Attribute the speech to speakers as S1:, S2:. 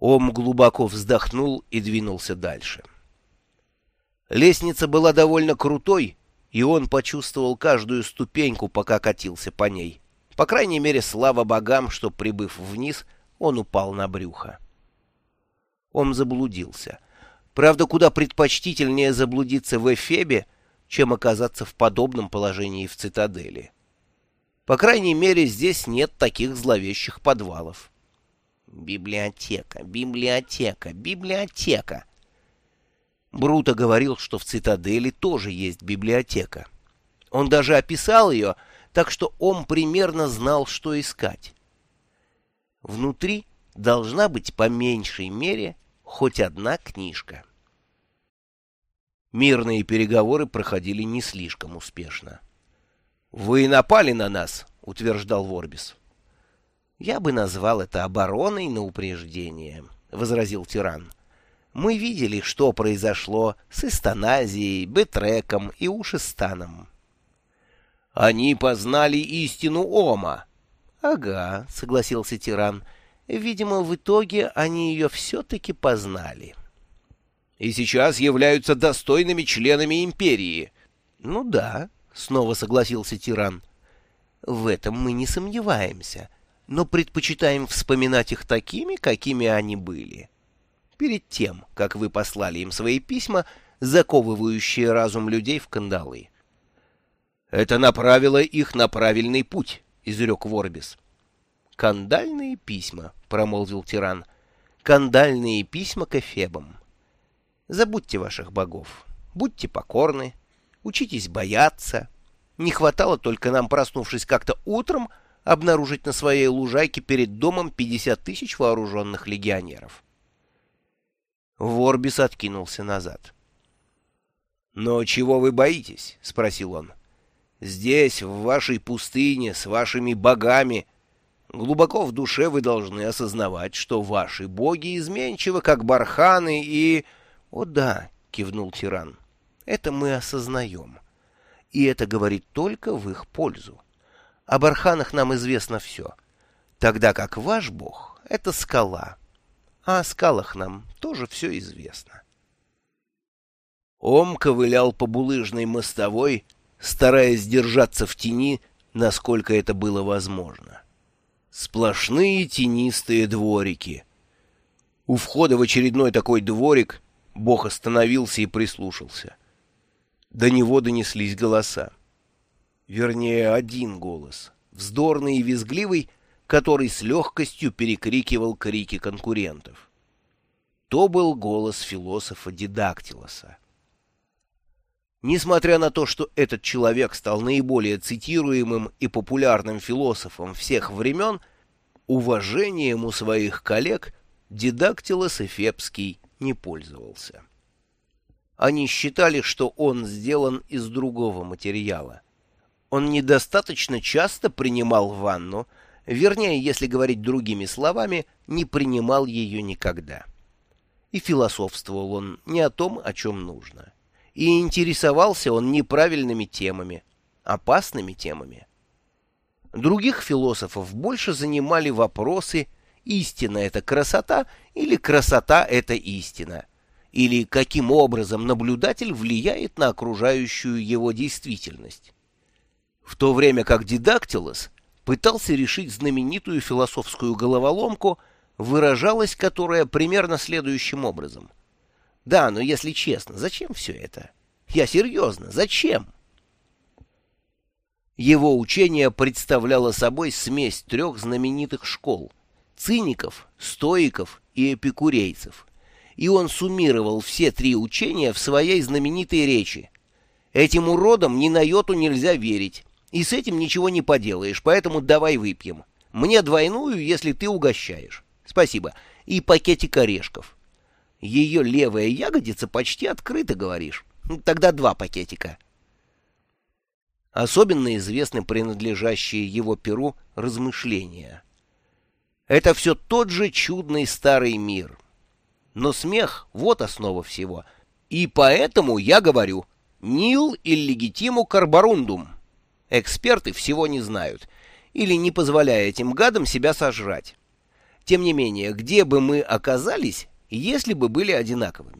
S1: Ом глубоко вздохнул и двинулся дальше. Лестница была довольно крутой, и он почувствовал каждую ступеньку, пока катился по ней. По крайней мере, слава богам, что, прибыв вниз, он упал на брюхо. Ом заблудился. Правда, куда предпочтительнее заблудиться в Эфебе, чем оказаться в подобном положении в цитадели. По крайней мере, здесь нет таких зловещих подвалов. Библиотека, библиотека, библиотека. Бруто говорил, что в цитадели тоже есть библиотека. Он даже описал ее, так что Ом примерно знал, что искать. Внутри должна быть по меньшей мере хоть одна книжка. Мирные переговоры проходили не слишком успешно. «Вы напали на нас», — утверждал Ворбис. «Я бы назвал это обороной на упреждение», — возразил тиран. «Мы видели, что произошло с Эстоназией, Бетреком и Ушистаном». «Они познали истину Ома». «Ага», — согласился тиран. «Видимо, в итоге они ее все-таки познали». «И сейчас являются достойными членами империи». «Ну да», — снова согласился тиран. «В этом мы не сомневаемся, но предпочитаем вспоминать их такими, какими они были. Перед тем, как вы послали им свои письма, заковывающие разум людей в кандалы». «Это направило их на правильный путь», — изрек Ворбис. «Кандальные письма», — промолвил тиран. «Кандальные письма к эфебам. Забудьте ваших богов, будьте покорны, учитесь бояться. Не хватало только нам, проснувшись как-то утром, обнаружить на своей лужайке перед домом 50 тысяч вооруженных легионеров». Ворбис откинулся назад. «Но чего вы боитесь?» — спросил он. «Здесь, в вашей пустыне, с вашими богами, глубоко в душе вы должны осознавать, что ваши боги изменчивы, как барханы, и...» «О да», — кивнул тиран, — «это мы осознаем. И это говорит только в их пользу. О барханах нам известно все, тогда как ваш бог — это скала. А о скалах нам тоже все известно». Ом ковылял по булыжной мостовой, стараясь держаться в тени, насколько это было возможно. Сплошные тенистые дворики. У входа в очередной такой дворик бог остановился и прислушался. До него донеслись голоса. Вернее, один голос, вздорный и визгливый, который с легкостью перекрикивал крики конкурентов. То был голос философа Дидактилоса. Несмотря на то, что этот человек стал наиболее цитируемым и популярным философом всех времен, уважением у своих коллег Дидактилос Эфебский не пользовался. Они считали, что он сделан из другого материала. Он недостаточно часто принимал ванну, вернее, если говорить другими словами, не принимал ее никогда. И философствовал он не о том, о чем нужно. И интересовался он неправильными темами, опасными темами. Других философов больше занимали вопросы: истина — это красота или красота — это истина, или каким образом наблюдатель влияет на окружающую его действительность. В то время как Дидактилос пытался решить знаменитую философскую головоломку, выражалась которая примерно следующим образом. Да, но если честно, зачем все это? Я серьезно, зачем? Его учение представляло собой смесь трех знаменитых школ — циников, стоиков и эпикурейцев. И он суммировал все три учения в своей знаменитой речи. Этим уродам ни на йоту нельзя верить, и с этим ничего не поделаешь, поэтому давай выпьем. Мне двойную, если ты угощаешь. Спасибо. И пакетик орешков. Ее левая ягодица почти открыта, говоришь. Тогда 2 пакетика. Особенно известны принадлежащие его перу размышления. Это все тот же чудный старый мир. Но смех — вот основа всего. И поэтому я говорю «nil illegitimo carborundum». Эксперты всего не знают или не позволяя этим гадам себя сожрать. Тем не менее, где бы мы оказались, если бы были одинаковыми?